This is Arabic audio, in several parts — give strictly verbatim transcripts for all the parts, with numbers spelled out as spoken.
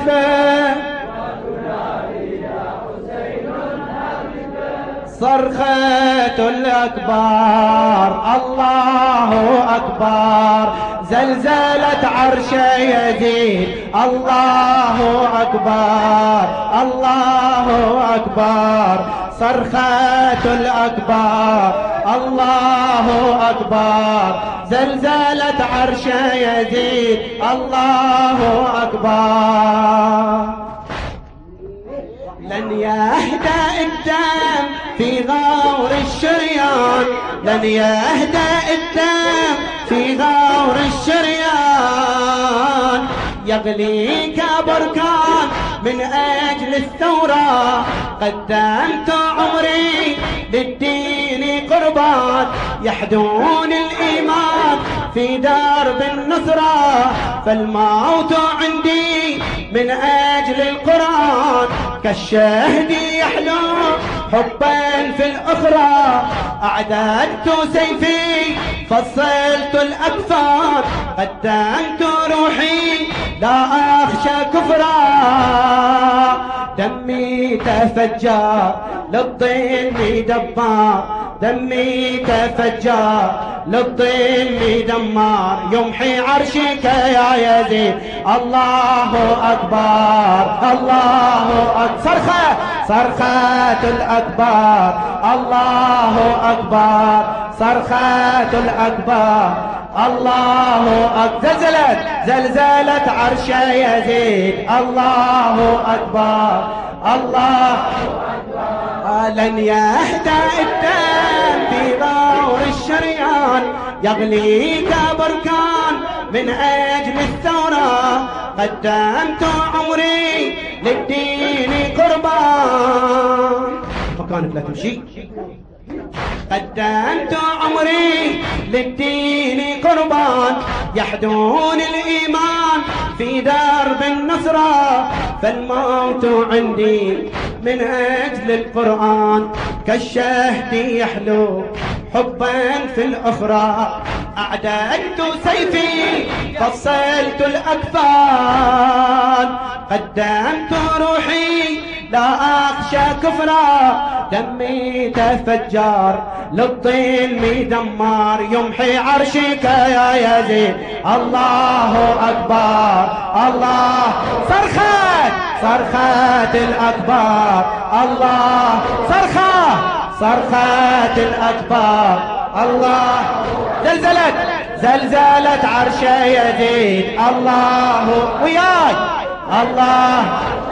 هاتفة صرخة الأكبر الله أكبر زلزلة عرش يزيد الله أكبر الله أكبر صرخة الأكبر الله أكبر زلزلة عرش يزيد الله أكبر لن يهدأ الدم في غور الشريان لن يهدأ الدم في غور الشريان يغليك بركان من أجل الثورة قدمت عمري للدين قربان يحدون الإيمان في درب النصرة فالموت عندي من أجل القرآن كالشهد يحلو حبا في الأخرى أعددت سيفي فصلت الأكفان قدمت روحي لا أخشى كفرا دمي تفجر للظلم دمار دمي تفجر للظلم دمار يمحي عرشك يا يزيد الله أكبر الله أكبر صرخة صرخة الأكبر الله أكبر صرخة الأكبر الله أكبر زلزلت زلزلت عرش يزيد الله أكبر الله أكبر لن يهدأ الدم في غور الشريان يغليك بركان من أجل الثورة قدمت عمري للدين قربان فكانت لا تمشي قدمت عمري للدين قربان يحدون الإيمان في درب النصرة فالموت عندي من أجل القرآن كالشهد يحلو حبا في الأخرى أعددت سيفي فصلت الأكفان قدمت روحي لا أخشى كفرا دمي تفجر للظلم دمار يمحي عرشك يا يزيد الله أكبر الله صرخة صرخة الأكبر الله صرخة صرخة الأكبر الله زلزلت زلزلت عرش يزيد الله وياي الله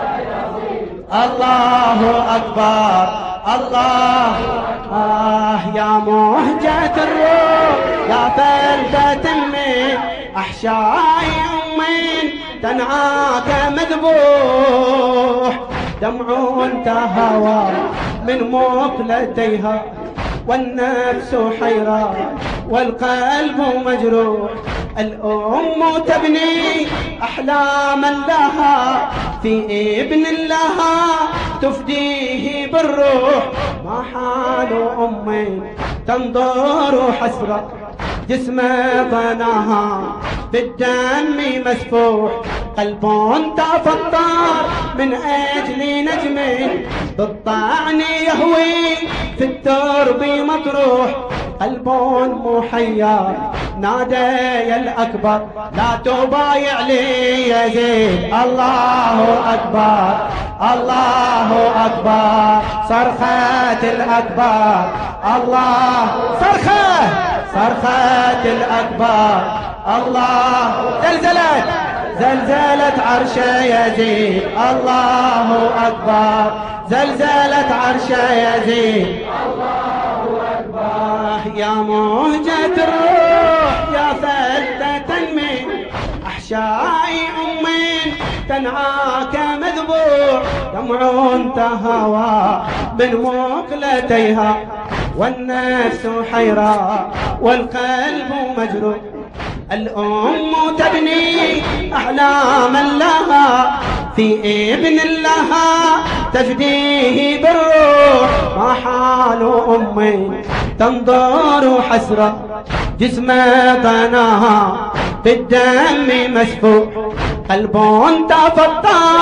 الله أكبر الله آه يا مهجة الروح يا فلتة من أحشائي أمين تنعاك مذبوح دمع تهوى من مقلتيها والنفس حيرة والقلب مجروح الأم تبني أحلاما لها في ابن لها تفديه بالروح ما حال أم تنظر حسرة جسم ضناها بالدم مسفوح قلب تفطر من أجل نجم بالطعن يهوي في الترب مطروح قلب محير نادى يا الأكبر لا تبايع لي يزيد الله أكبر الله أكبر صرخة الأكبر الله صرخة صرخة الأكبر الله زلزلت زلزلت عرش يزيد الله أكبر زلزلت عرش يزيد الله أكبر يا موجة الروح يا فلتة من أحشائي أمين تنعاك مذبوح دمع تهوى من مقلتيها والنفس حيرة والقلب مجروح الأم تبني أحلاما لها في ابن لها تفديه بالروح ما حال أمي تنظر حسرة جسم ضناها بالدم مسفوح قلب تفطر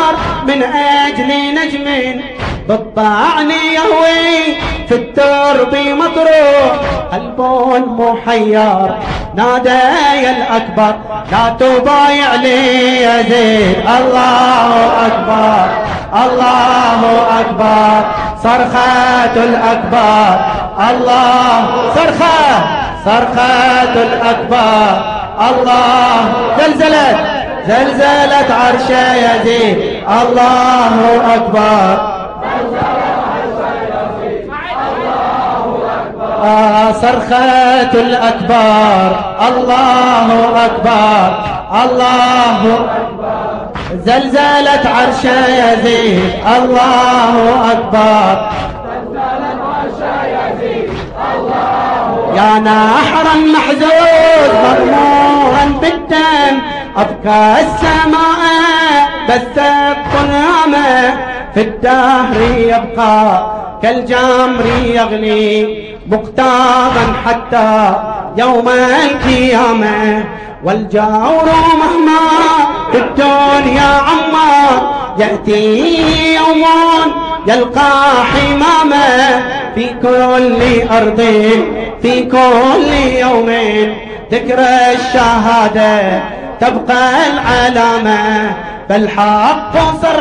من أجل نجم بالطعن يهوي في الدرب مطروح قلب محير نادى يا الأكبر لا تبايع لي يزيد. الله أكبر الله أكبر صرخة الأكبر الله صرخة صرخة الأكبر الله زلزلت زلزلت عرش يزيد. الله أكبر آه صرخة الأكبر الله أكبر الله أكبر زلزلت عرش يزيد. الله أكبر زلزلت عرش يزيد. الله يا نحرا محزوز مغمورا بالدم أبكى السماء بث الظلام في الدهر يبقى كالجمر يغلي مقتاضا حتى يوم القيامة. والجور مهما في الدنيا عما يأتي يوم يلقى حمامه في كل أرض في كل يوم ذكر الشهادة تبقى العلامة. فالحق صرح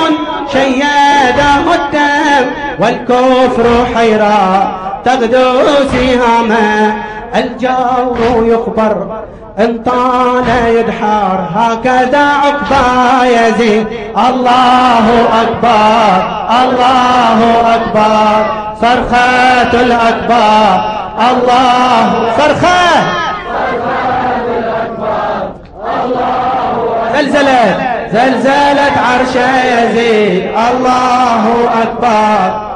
شيده الدم والكفر حيرة تغدو سهامه. الجور يخبر ان طال يدحر هكذا عقبى يزيد. الله أكبر الله أكبر صرخة الأكبر الله صرخة زلزلت زلزلت عرش يزيد. الله أكبر